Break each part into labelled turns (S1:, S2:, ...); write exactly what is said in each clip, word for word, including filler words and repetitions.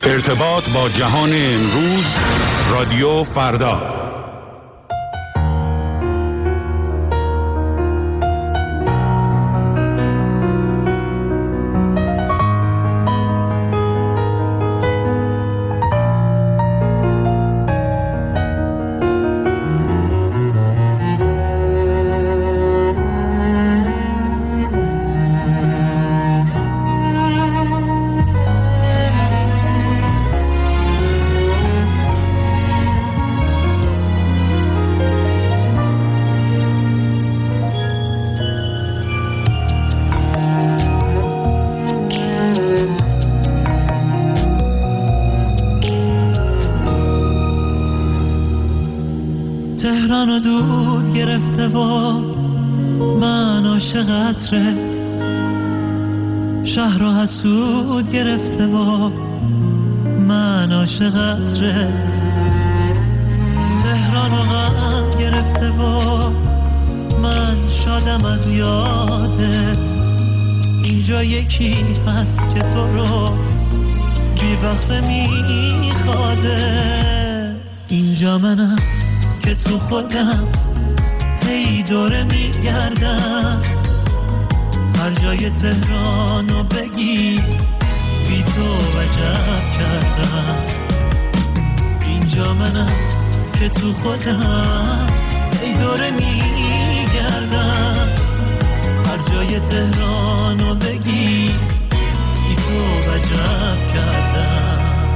S1: ارتباط با جهان امروز، رادیو فردا.
S2: تهران و دود گرفته و من عاشقترت، شهر و حسود گرفته و من عاشقترت، تهران و غم گرفته و من شادم از یادت. اینجا یکی هست که تو رو بی وقفه میخوادت. اینجا منم که تو خودم هی دوره میگردم، هر جای تهرانو بگی بی تو وجب کردم. اینجا منم که تو خودم هی دوره میگردم، هر جای تهرانو بگی بی تو وجب کردم.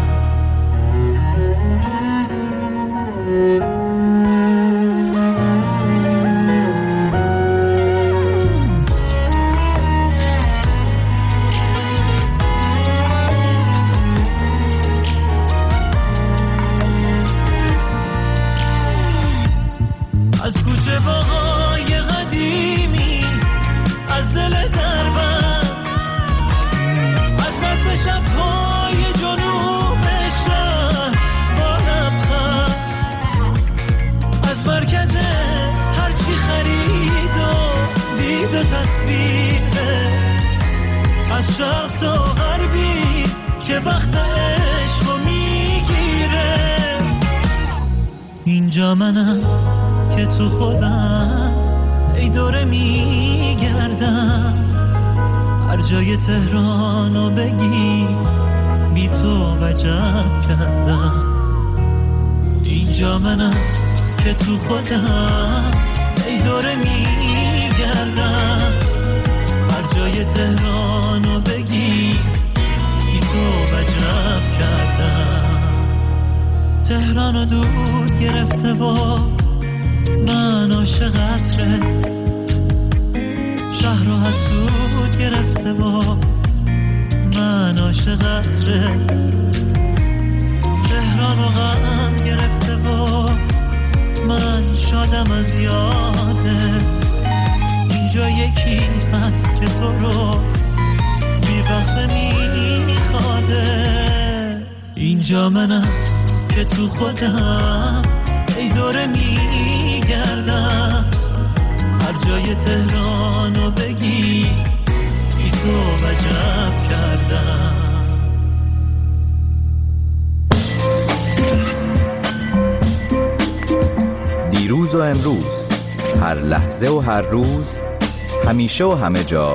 S2: از کوچه باغای قدیمی، از دل دربند، از مرد شب‌های جنوب شهر با لبخند، از مرکز هرچی خرید و دید و تصویره، از شرق تا غربی که وقت عشقو میگیره. اینجا منم که تو خودم ای دوره میگردم، هر جای تهرانو بگی بی تو وجب کردم. اینجا منم که تو خودم ای دوره میگردم، هر جای تهرانو بگی بی تو وجب کردم. تهرانو دود گرفته و من عاشقترت، شهر و حسود گرفته و من عاشقترت، تهران و غم گرفته و من شادم از یادت. اینجا یکی هست که تو رو بی وقفه میخوادت. اینجا منم که تو خودم ای دوره میگردم، هر جای تهرانو بگی بی تو وجب کردم.
S3: دیروز و امروز، هر لحظه و هر روز، همیشه و همه جا،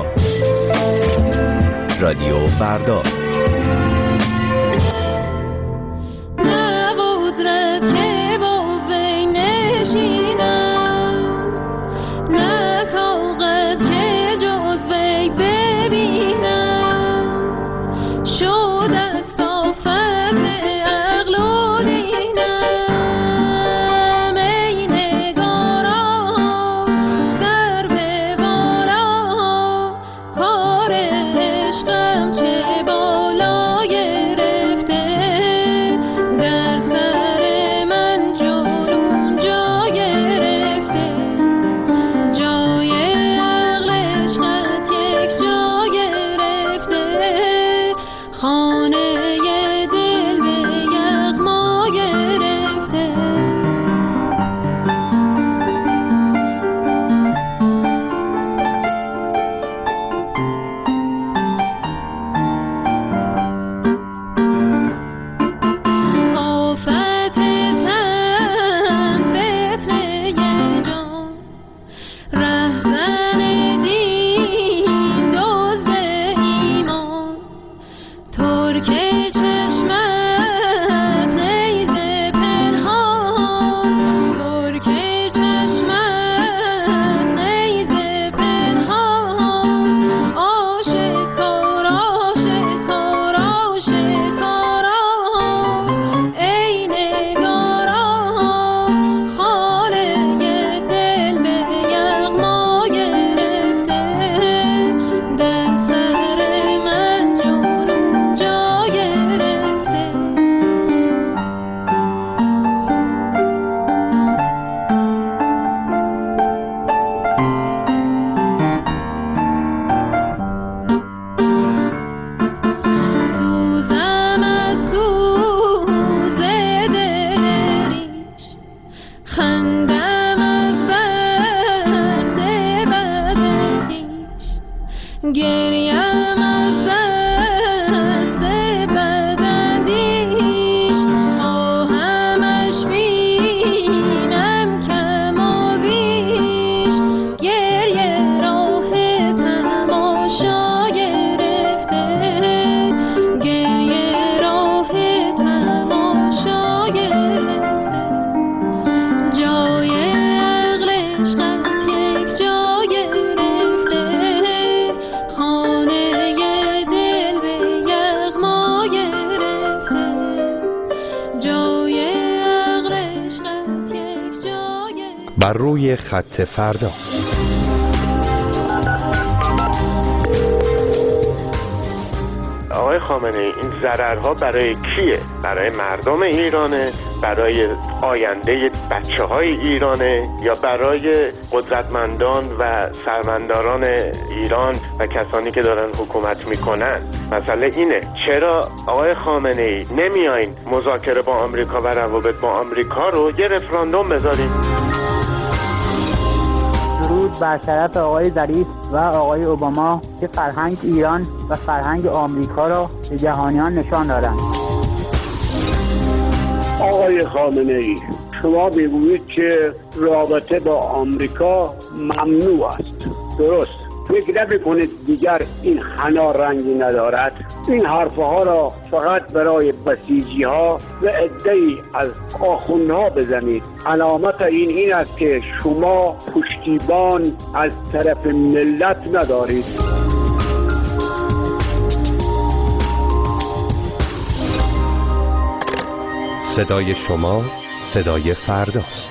S3: رادیو فردا.
S4: عشقم چه با بر روی خط فردا.
S5: آقای خامنه‌ای، این ضررها برای کیه؟ برای مردم ایرانه؟ برای آینده بچه های ایرانه؟ یا برای قدرتمندان و سرمنداران ایران و کسانی که دارن حکومت میکنن؟ مسئله اینه چرا آقای خامنه‌ای نمیایین مذاکره با آمریکا و روابط با آمریکا رو یه رفراندوم بذاریم؟
S6: درود بر شرف آقای ظریف و آقای اوباما که فرهنگ ایران و فرهنگ آمریکا را به جهانیان نشان دادند.
S7: آقای خامنه‌ای، شما میگویید که رابطه با آمریکا ممنوع است. درست؟ فکر نمی‌کنید دیگر این حنا رنگی ندارد؟ این حرفها را فقط برای بسیجی‌ها و عده‌ای از آخوندها بزنید. علامت این این است که شما پشتیبان از طرف ملت ندارید.
S4: صدای شما صدای فرداست.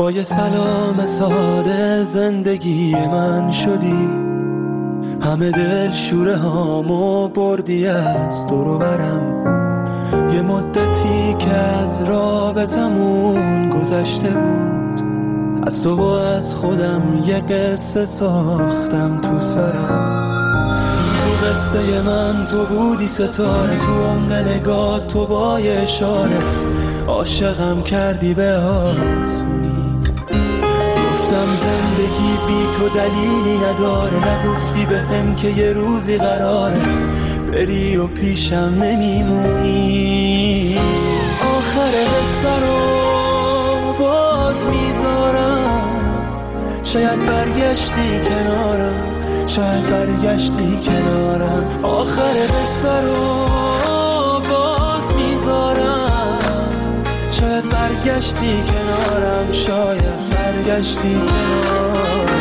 S2: با یه سلام ساده زندگی من شدی، همه دل شوره هامو بردی از دور و برم. یه مدتی که از رابطمون گذشته بود، از تو و از خودم یه قصه ساختم تو سرم. تو قصه من تو بودی ستاره، تو عمق نگاه تو با یه اشاره عاشقم کردی به آسونی. گفتم زندگی بی تو دلیلی نداره، نگفتی به هم که یه روزی قراره بری و پیشم نمیمونی. آخر قصه رو باز میذارم، شاید برگشتی کنارم، شاید برگشتی کنارم. آخر قصه رو باز میذارم، شاید برگشتی کنارم، شاید برگشتی کنارم.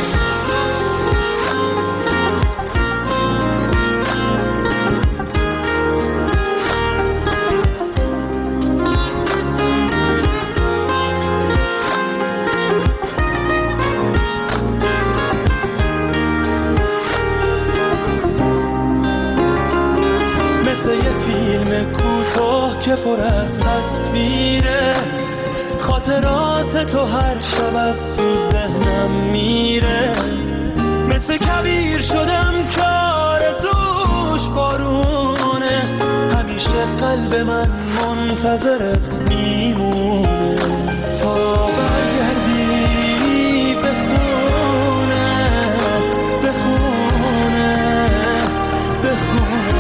S2: که پر از تصویره، خاطرات تو هر شب از تو ذهنم میره. مثل کبیر شدم که آرزوش بارونه، همیشه قلب من منتظرت میمونه تا برگردی به خونه، به خونه، به خونه.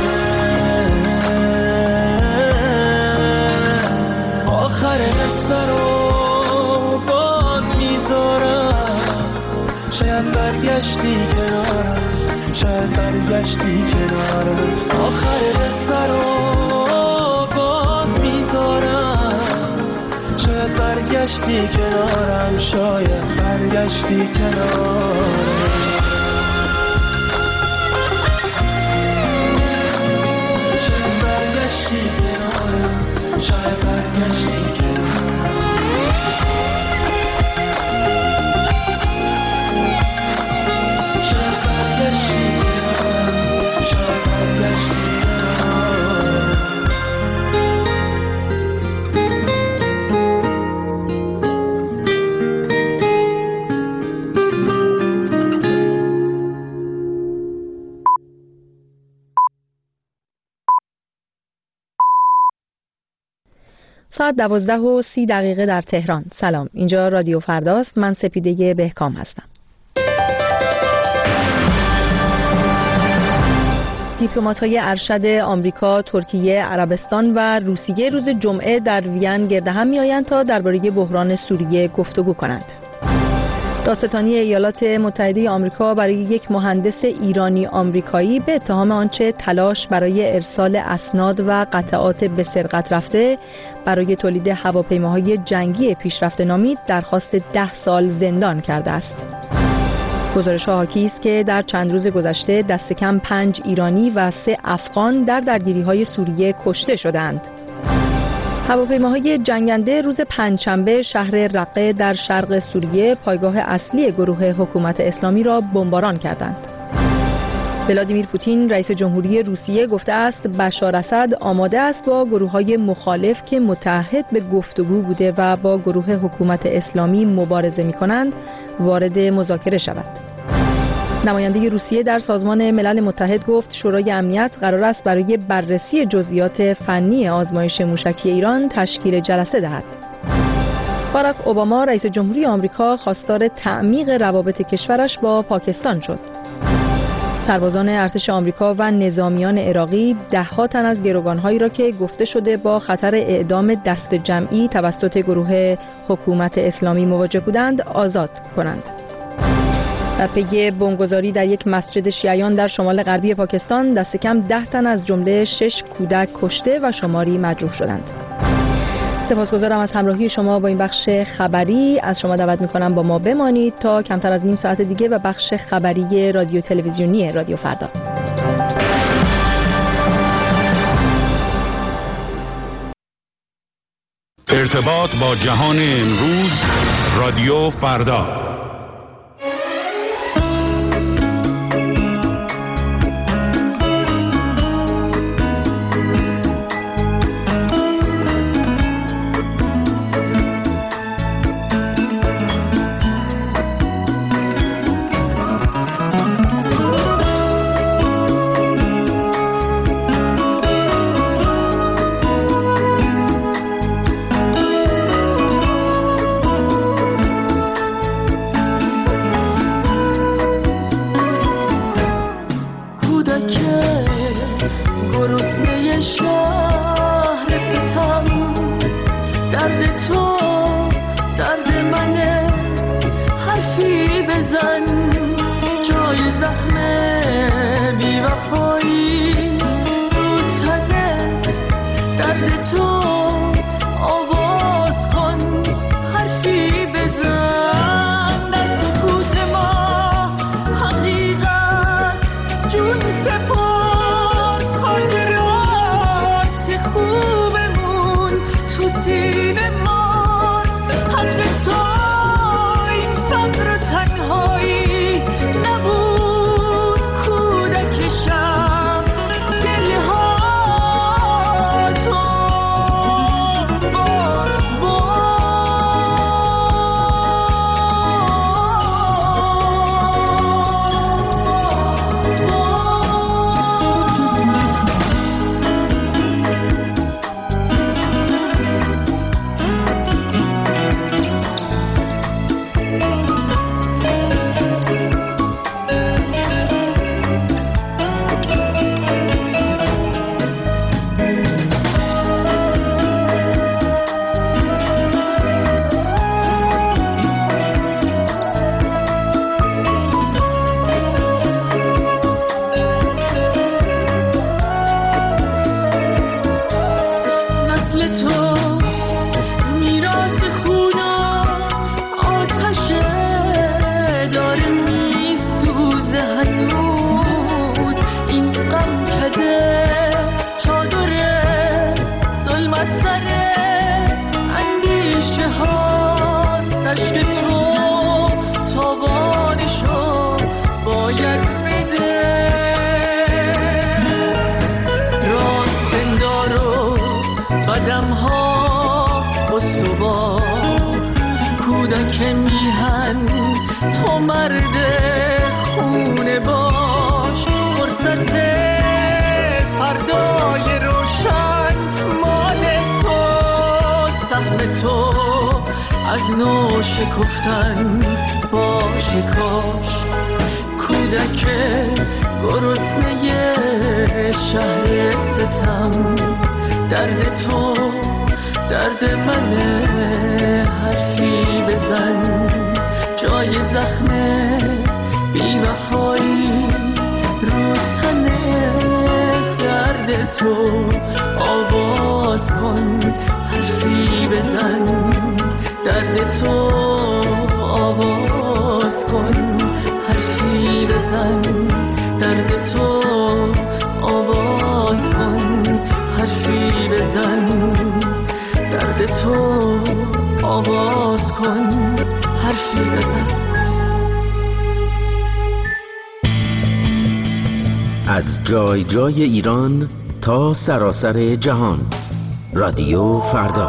S2: آخر قصه رو باز میذارم، شاید برگشتی کنارم، شاید برگشتی کنارم. آخر قصه رو باز میذارم، شاید برگشتی کنارم، شاید برگشتی کنارم. شاید برگشتی کنارم، شاید برگشتی کنارم.
S8: ساعت دوازده و سی دقیقه در تهران. سلام، اینجا رادیو فرداست. من سپیده بهکام هستم. دیپلمات‌های ارشد آمریکا، ترکیه، عربستان و روسیه روز جمعه در وین گرد هم می‌آیند تا درباره بحران سوریه گفتگو کنند. دادستانی ایالات متحده آمریکا برای یک مهندس ایرانی آمریکایی به اتهام آنچه تلاش برای ارسال اسناد و قطعات به سرقت رفته برای تولید هواپیماهای جنگی پیشرفته نامید درخواست ده سال زندان کرده است. گزارش‌ها حاکی است که در چند روز گذشته دست کم پنج ایرانی و سه افغان در درگیری‌های سوریه کشته شدند. هواپیماهای جنگنده روز پنجشنبه شهر رقه در شرق سوریه، پایگاه اصلی گروه حکومت اسلامی را بمباران کردند. ولادیمیر پوتین رئیس جمهوری روسیه گفته است بشار اسد آماده است با گروه‌های مخالف که متعهد به گفتگو بوده و با گروه حکومت اسلامی مبارزه می‌کنند وارد مذاکره شود. نماینده روسیه در سازمان ملل متحد گفت شورای امنیت قرار است برای بررسی جزئیات فنی آزمایش موشکی ایران تشکیل جلسه دهد. باراک اوباما رئیس جمهوری آمریکا خواستار تعمیق روابط کشورش با پاکستان شد. سربازان ارتش آمریکا و نظامیان عراقی ده‌ها تن از گروگان‌هایی را که گفته شده با خطر اعدام دست جمعی توسط گروه حکومت اسلامی مواجه بودند آزاد کنند. در پی بمبگذاری در یک مسجد شیعیان در شمال غربی پاکستان دست کم ده تن از جمله شش کودک کشته و شماری مجروح شدند. سپاسگزارم از همراهی شما با این بخش خبری. از شما دعوت می‌کنم با ما بمانید تا کمتر از نیم ساعت دیگه و بخش خبری رادیو تلویزیونی رادیو فردا.
S1: ارتباط با جهان امروز، رادیو فردا.
S9: از جای جای ایران تا سراسر جهان، رادیو فردا.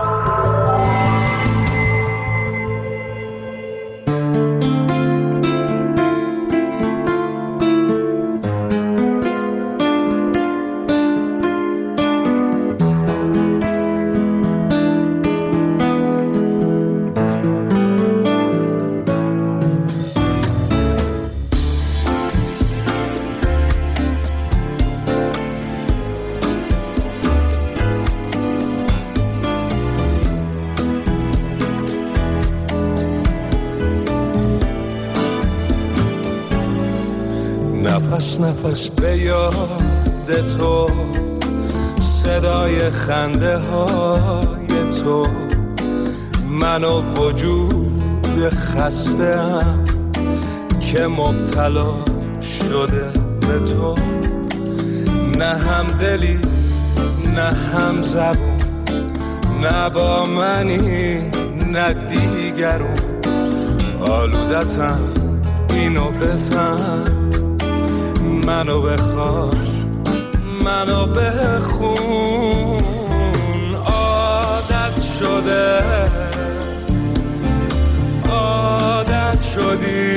S10: نفس نفس به یاد تو، صدای خنده های تو، من و وجود خسته‌ام که مبتلا شده به تو. نه هم دلی نه هم زبون، نه با منی نه دیگرون آلودتم اینو بفهم منو بخواه منو بخون عادت شده عادت شدی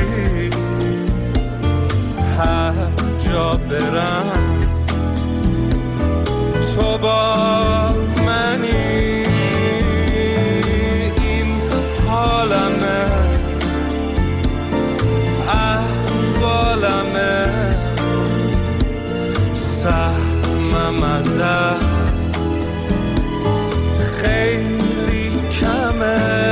S10: هر جا برم تو با منی این حالمه احوالمه سهمم ازت خیلی کمه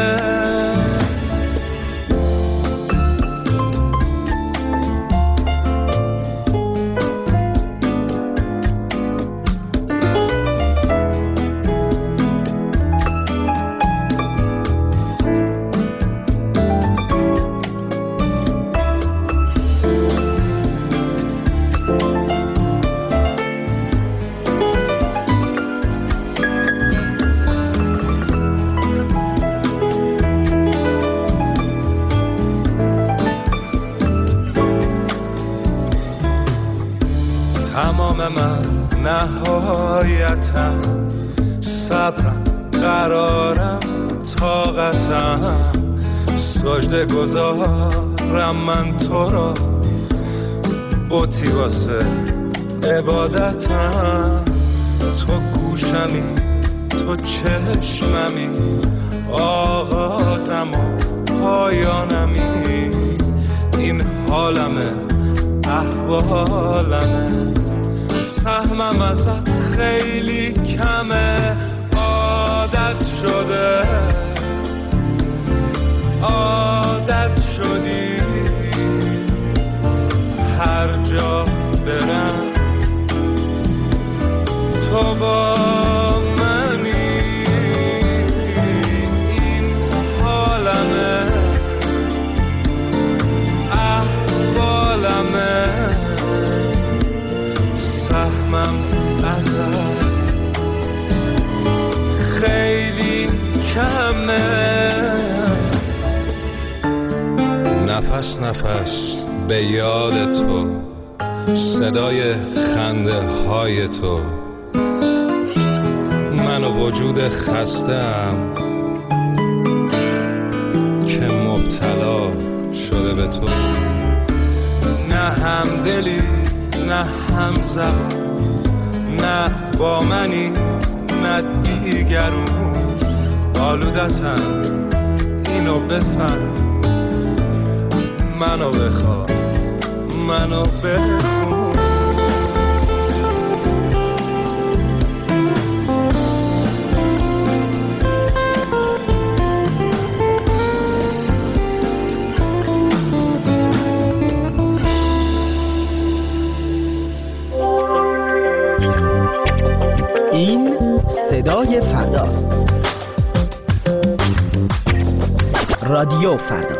S10: تمام من نهایتم صبرم قرارم طاقتم سجده گذارم من تو را بوتی واسه عبادتم تو گوشمی تو چشممی آغازم و پایانمی این حالمه احوالمه سهمم ازت خیلی کمه عادت شده عادت شدی هر جا برم تو با منی این حالمه احوالمه سهمم ازت خیلی کمه نفس نفس به یاد تو صدای خنده های تو من و وجود خستم که مبتلا شده به تو نه همدلی نه هم زبان نه با منی نه دیگرون آلودتم اینو بفهم منو بخواه منو بخون
S11: این صدای فرداست. رادیو فردا.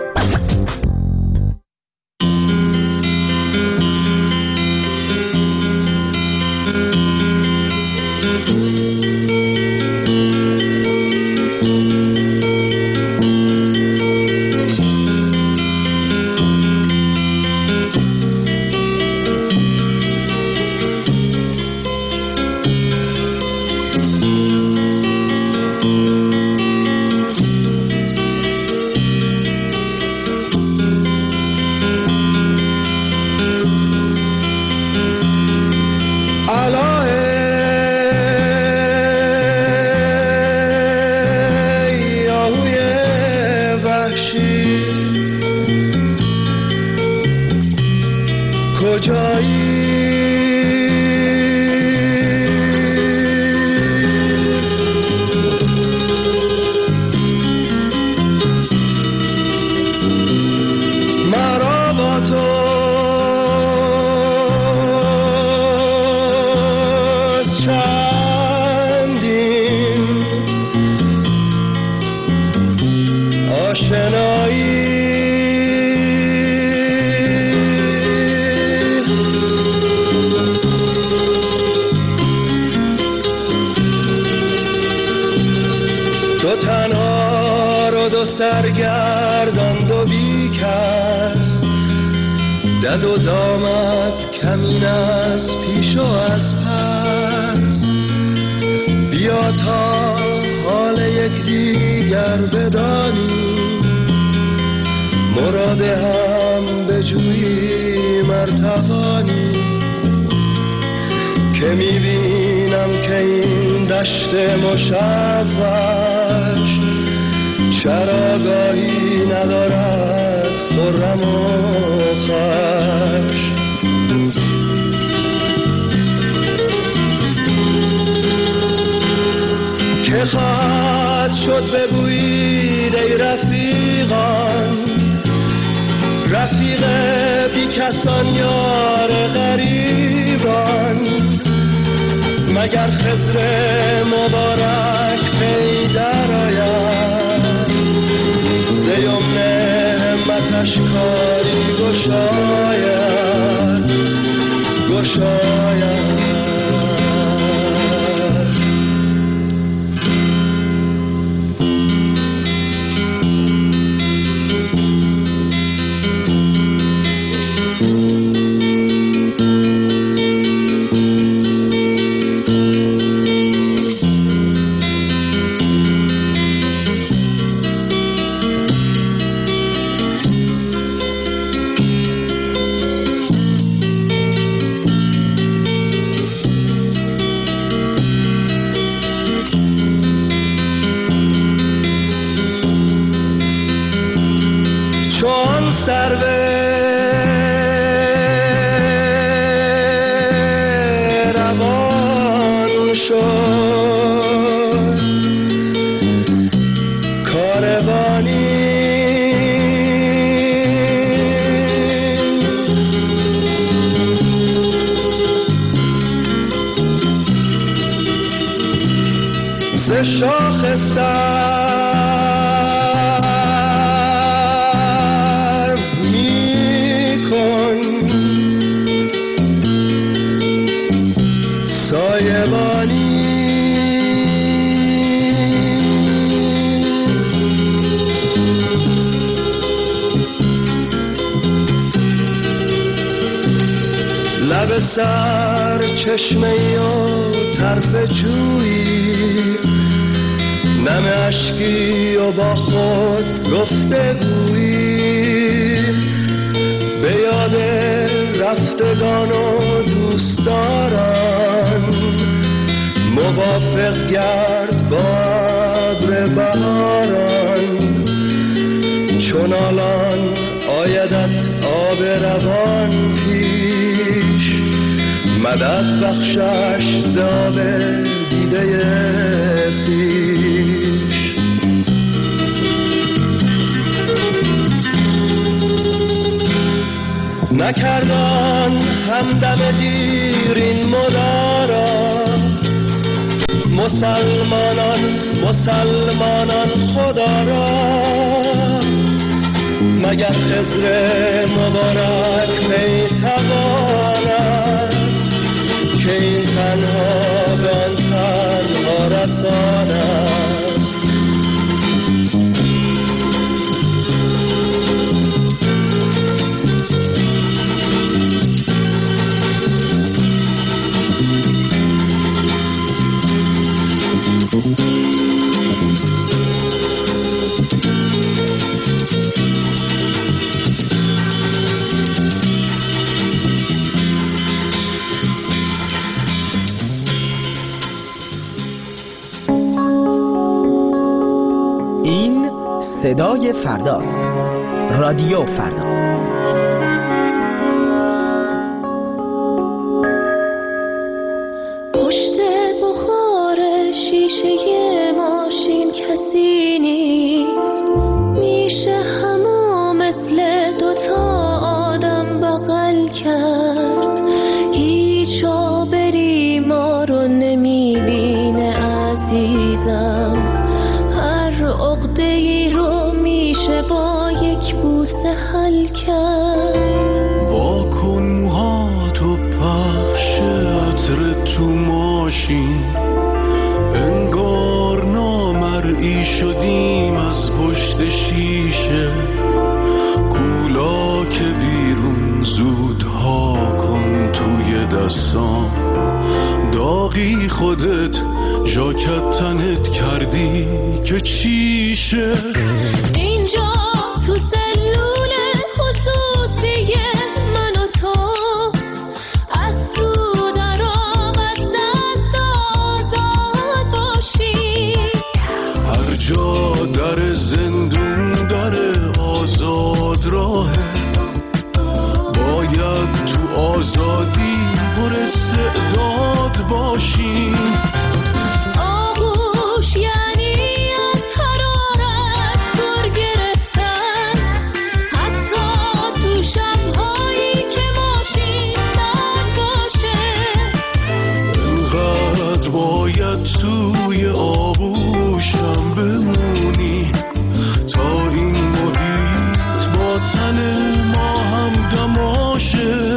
S10: دو تنها رو دو سرگردان دو بیکس دد و دامد کمین از پیش و از پس بیا تا حال یک دیگر بدانی مراد هم بجویی مرتوانی که میبینم که این دشت مشوش چراگاهی ندارد خرم و خوش که خواهد شد بگویید ای رفیقان رفیق بی کسان یار غریبان مگر خضر مبارک پی در آید ز یمن همتش کاری گشاید گشاید شاخ سر می کن سایبانی لب سر چشمه یا طرف جویی نم اشکی و با خود گفته گویی به یاد رفتگان و دوستداران موافق گرد با ابر بهاران چون الان آیدت آب روان پیش مدد بخشش ز آب دیده پیش نکردان همدم دیر این مدارا مسلمانان مسلمانان خدا را مگر خضر مبارک می تواند که این تنها به آن تنها رساند
S11: صدای فرداست. رادیو فردا.
S12: پشت بخار شیشه ماشین کسی نیست، میشه همه مثل دوتا آدم بغل کرد. هیچ آبری ما رو نمیبینه عزیزم، هر عقده‌ای رو میشه با یک بوسه حل کرد.
S2: واکن موهاتو پخش عطر تو ماشین، انگار نامرئی
S13: مرئی شدیم از پشت شیشه، کولا که بیرون زودها کن توی دستام، داغی خودت ژاکت تنت کردی که چیشه.
S12: اینجا تو سلول خصوصی من و تو، از تو در آب از دست آزاد باشی.
S13: هر جا در زندون داره آزاد راهه، باید تو آزادی پر استعداد باشیم.
S12: آغوش یعنی از حرارت دور گرفتن، حتی تو شب‌هایی که ماشین سرد باشه.
S13: انقدر باید توی آغوشم بمونی تا این محیط با تن ما هم دماشه.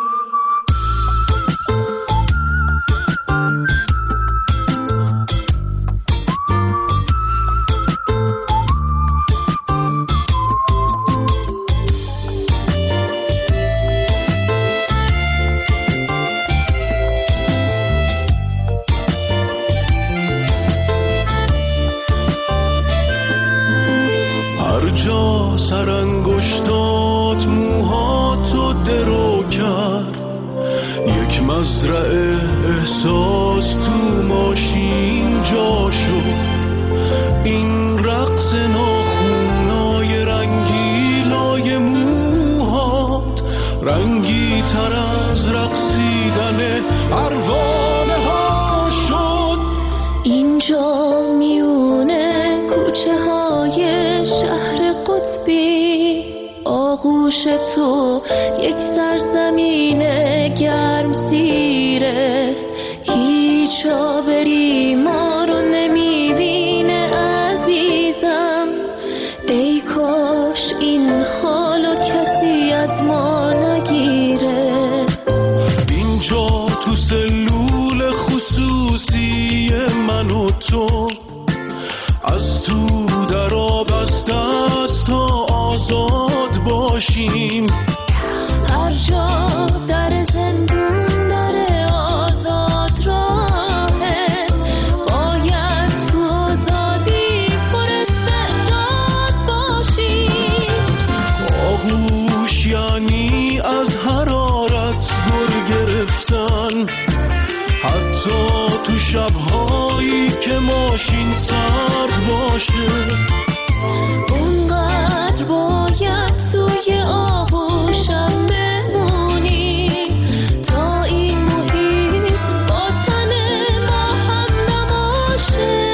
S13: هر جا سرانگشتات موهاتو درو کرد، یک مزرعه احساس تو ماشین جا شد. این رقص ناخونای رنگیلای موهات رنگی تر از رقصیدن پروانه ها شد.
S12: اینجا میونه کوچه های شهر قطبی، آغوش تو یک سرزمین گرم سیره. هیچ آبری ما رو نمیبینه عزیزم، ای کاش این حالو کسی از ما نگیره.
S13: اینجا تو سلول خصوصی من و تو، از تو در آب از دست تا آزاد باشیم.
S12: هر جا در زندون داره آزاد راهه، باید تو آزادی پر استعداد باشیم.
S13: آغوش یعنی از حرارت گر گرفتن، حتی تو شب‌هایی که ماشین سرد باشه.
S12: اونقدر باید توی آغوشم بمونی تا این محیط با تن ما هم نباشه.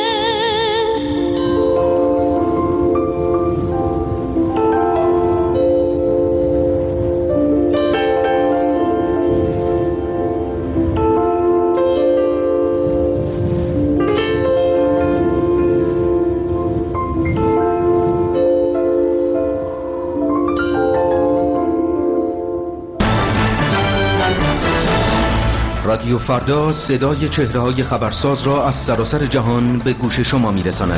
S9: رادیو فردا صدای چهره‌های خبرساز را از سراسر جهان به گوش شما می‌رساند.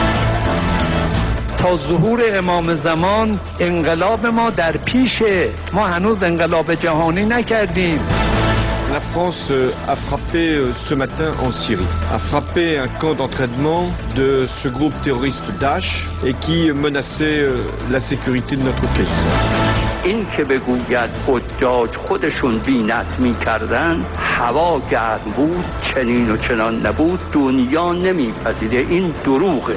S14: تا ظهور امام زمان انقلاب ما در پیشه، ما هنوز انقلاب جهانی نکردیم.
S15: La France a frappé ce matin en Syrie, a frappé un camp d'entraînement de ce groupe terroriste Daesh et qui menaçait la sécurité de notre pays.
S16: این که بگوید حجاج خودشون بی‌نظ می‌کردن، هوا گرم بود، چنین و چنان نبود، دنیا نمی‌پذیره، این دروغه.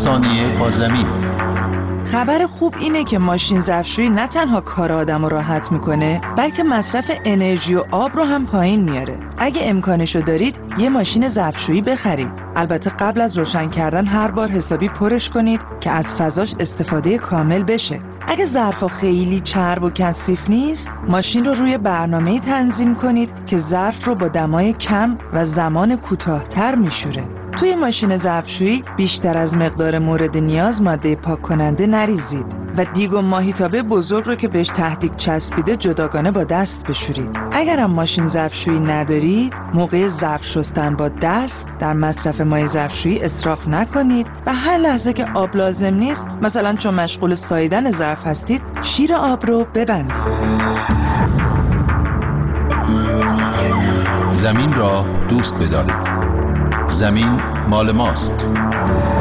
S17: ثانیه با زمین.
S18: خبر خوب اینه که ماشین ظرفشویی نه تنها کار آدم رو راحت میکنه، بلکه مصرف انرژی و آب رو هم پایین میاره. اگه امکانشو دارید یه ماشین ظرفشویی بخرید. البته قبل از روشن کردن هر بار حسابی پرش کنید که از فضاش استفاده کامل بشه. اگه ظرفا خیلی چرب و کثیف نیست، ماشین رو روی برنامه‌ای تنظیم کنید که ظرف رو با دمای کم و زمان کوتاه‌تر میشوره. توی ماشین ظرفشویی بیشتر از مقدار مورد نیاز ماده پاک کننده نریزید و دیگ و ماهیتابه بزرگ رو که بهش تهدیگ چسبیده جداگانه با دست بشورید. اگرم ماشین ظرفشویی ندارید، موقع ظرف شستن با دست در مصرف مایع ظرفشویی اسراف نکنید و هر لحظه که آب لازم نیست، مثلا چون مشغول ساییدن ظرف هستید، شیر آب رو ببندید.
S17: زمین را دوست بدارید. زمین مال ماست.